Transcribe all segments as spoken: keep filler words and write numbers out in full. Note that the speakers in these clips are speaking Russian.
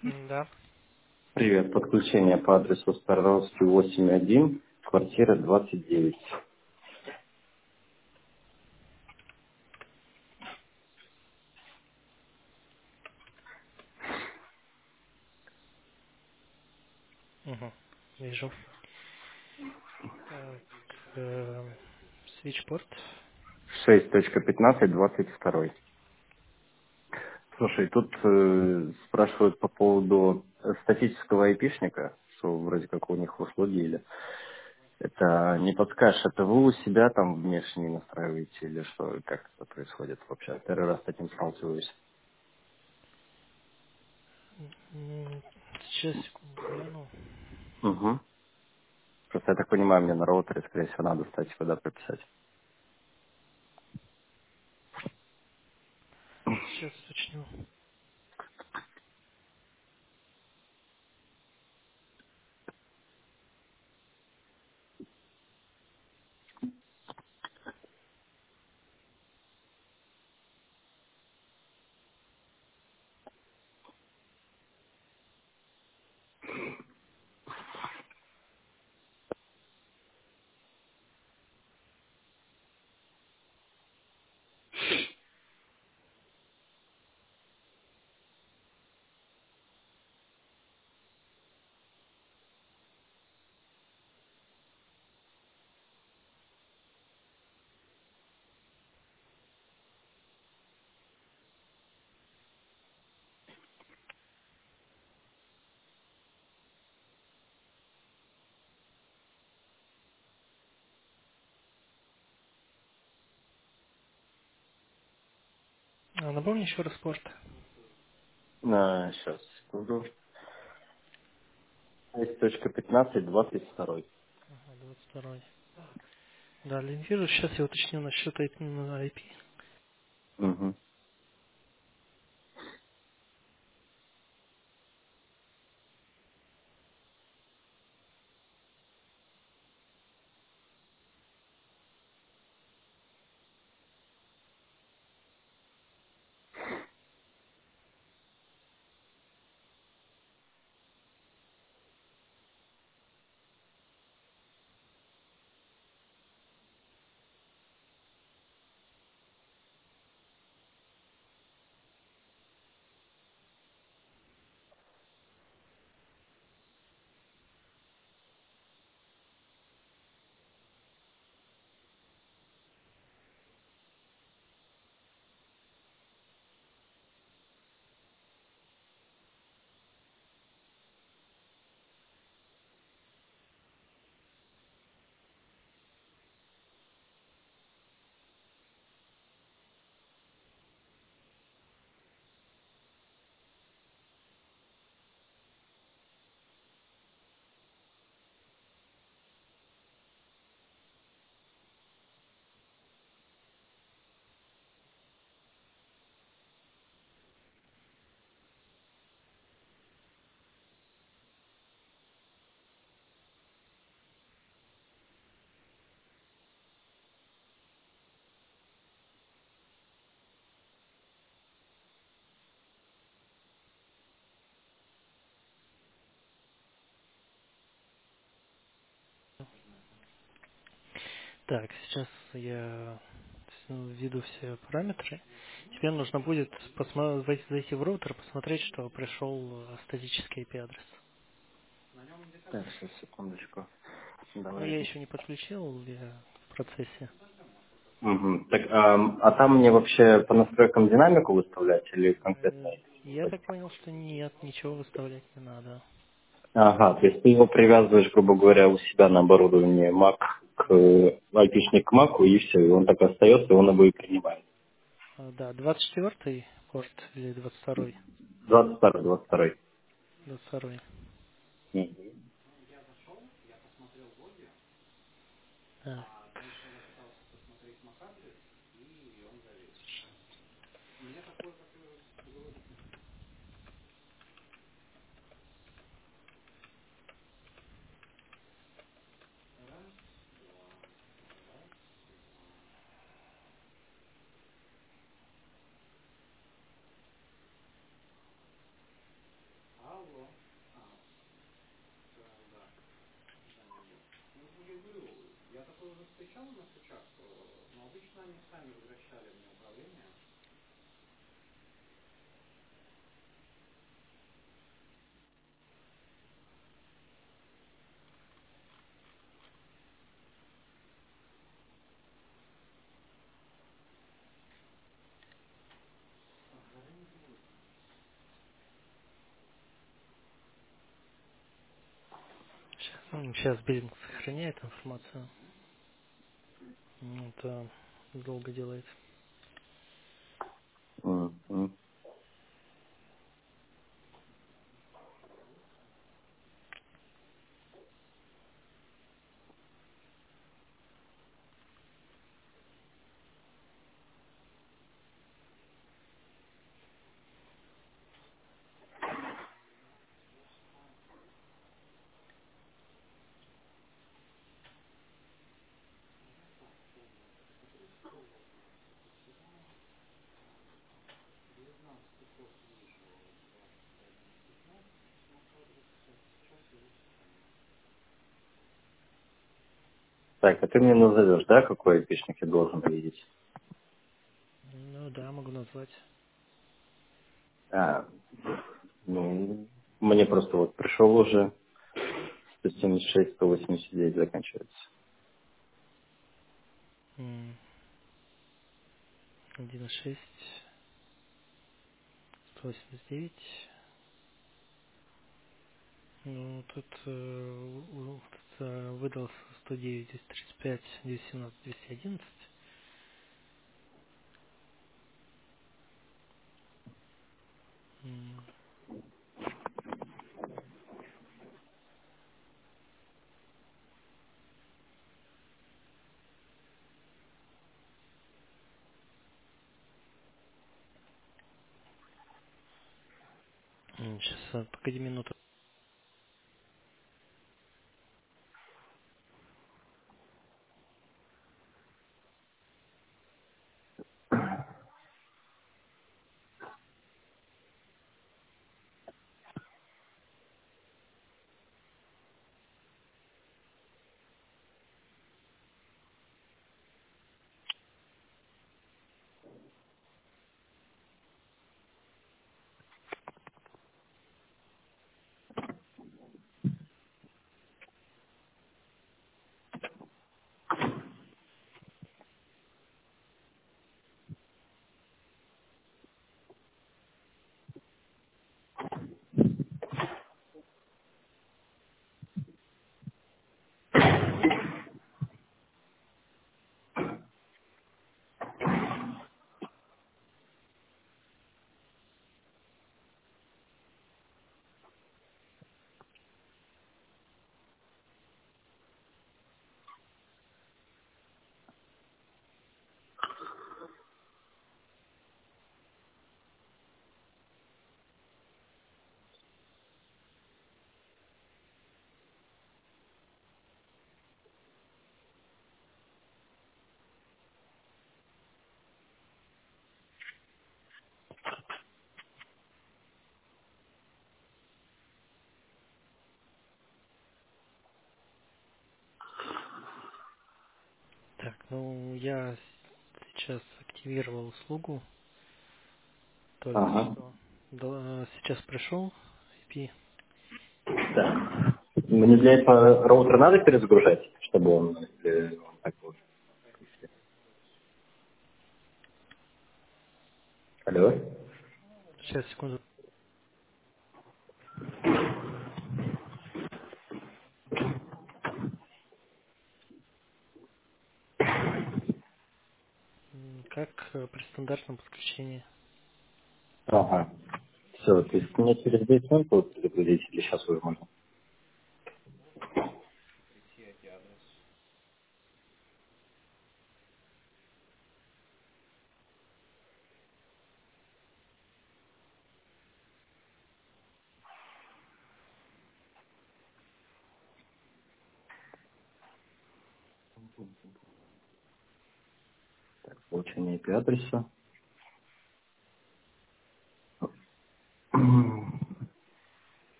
М, Да. Привет, подключение по адресу Староровский восемь один, квартира двадцать девять. Угу. Вижу. Так, эм, свитчпорт. шесть точка пятнадцать двадцать два. Слушай, тут э, спрашивают по поводу э, статического айпишника, что вроде как у них в услуге или... Это не подскажешь, это вы у себя там внешне настраиваете или что, как это происходит вообще? Первый раз с таким сталкиваюсь. М, Сейчас, секунду, гляну. Угу. Просто я так понимаю, мне на роутере, скорее всего, надо статику куда прописать. Сейчас уточню. А, напомни еще раз порт. А, сейчас, секунду. шесть точка пятнадцать двадцать два. Ага, двадцать второй. Да, линзирую. Сейчас я уточню насчет ай пи. на ай пи. Угу. Так, сейчас я введу все параметры. Теперь нужно будет посмо- зайти зайти в роутер, посмотреть, что пришел э, статический ай пи адрес. Так, сейчас, секундочку. Но Давай. я еще не подключил, я в процессе. Угу. Так, ам, а там мне вообще по настройкам динамику выставлять или конкретно? Э, Я так понял, что нет, ничего выставлять не надо. Ага, то есть ты его привязываешь, грубо говоря, у себя на оборудовании Mac к э, айпишник к Mac, и все, и он так остается, и он его и принимает. А, Да, двадцать четвёртый порт или двадцать второй? двадцать второй, двадцать второй. двадцать второй. Мгм. Да. Сейчас, ну, сейчас биллинг сохраняет информацию. Ну, это долго делает. М, м. Так, а ты мне назовешь, да, какой айпишник я должен видеть? Ну да, могу назвать. А, ну, мне просто вот пришел уже сто семьдесят шесть сто восемьдесят девять заканчивается. М, один и шесть, сто восемьдесят девять. Ну, тут, э, у- тут э, выдался сто девять, двести тридцать пять, двести семнадцать, двести одиннадцать. М, Сейчас, погоди минуту. Так, ну, я сейчас активировал услугу, только Ага. что. Да, сейчас пришел ай пи. Так. Мне для этого роутер надо перезагружать, чтобы он, или он так вот. Алло? Сейчас, секунду. М, Как э, при стандартном подключении. Ага. Все, то есть мне через десять минут будут перегрузить, или сейчас уже можно? Получение ай пи-адреса.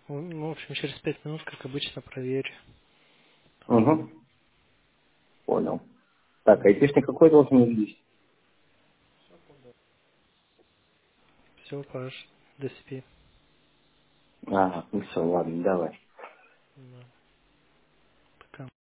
Ну, в общем, через пять минут, как обычно, проверь. Угу, понял. Так, Угу. айтишник какой должен быть? Все, Паш, до спи. Ага, ну все, ладно, давай. Да.